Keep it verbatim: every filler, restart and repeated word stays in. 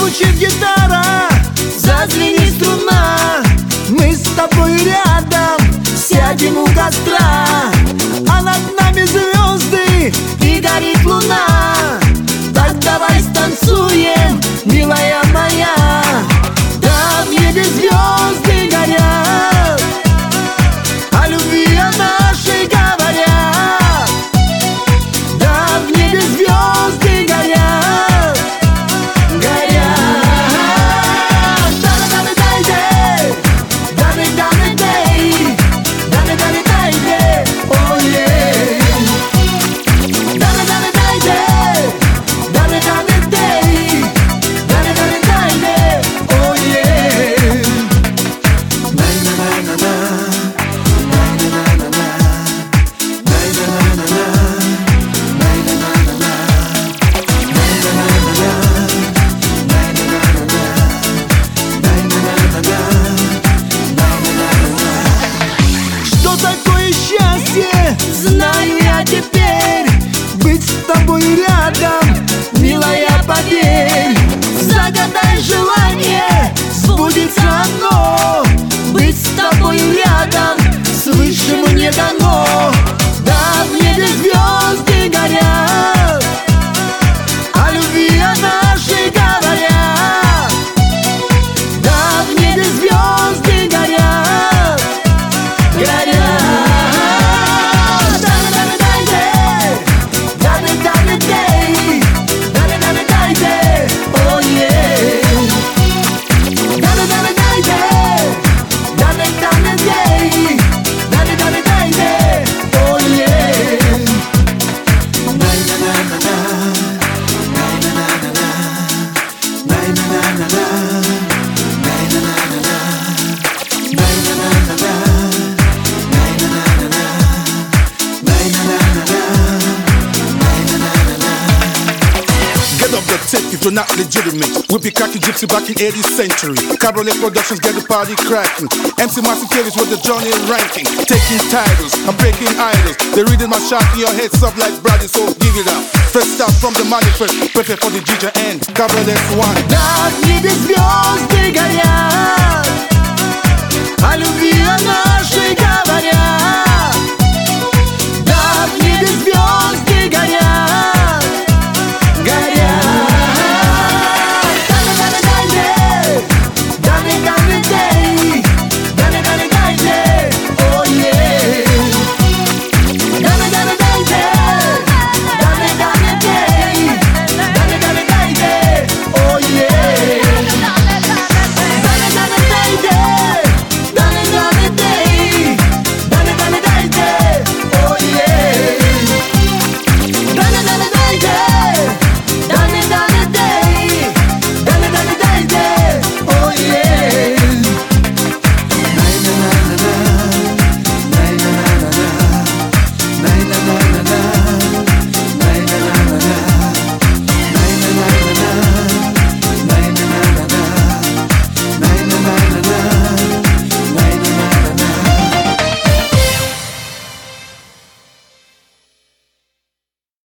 Зазвучит гитара, зазвенит струна, мы с тобой рядом сядем у костра, а над нами звезды и горит луна. Так давай станцуем, милая моя. Да, в небе звезды горят, о любви о нашей говорят. Да, в небе звезды горят, горят. Да-да-да-да-дай-дей, да-да-да-да-дей, да-да-да-да-дай-дей, ой-ей. Да-да-да-да-дай-дей, да-да-да-да-дей, да-да-да-да-дай-дей, ой-ей. На-на-на-на-на, на-на-на-на-на, на-на-на-на-на, что такое счастье, знаю я теперь. Быть с тобой рядом, милая, поверь. Загадай желание, сбудется оно. Быть с тобой рядом, свыше мне дано. Да, в небе звезды горят, о любви о нашей говорят. Да, в небе звезды горят, горят. Да-да-да-да-дай-дей, да-да-да-да-дей, да-да-да-да-дай-дей, ой-ей. Да-да-да-да-дай-дей, да-да-да-да-дей, да-да-да-да-дай-дей, ой-ей. На-на-на-на-на, на-на-на-на-на, на-на-на-на-на, на-на-на-на-на, на-на-на-на-на. Get off the tip if you're not legitimate. We'll be cracking gypsy back in eightieth century. Cabriolet Productions get the party cracking. M C Massive carries with the Johnny ranking. Taking titles, I'm breaking idols. The rhythm my shot in your heads up like Brady, so give it up. First start from the manifest, prepare for the D J end. Cabriolet one. Да, в небе звезды горят, о любви она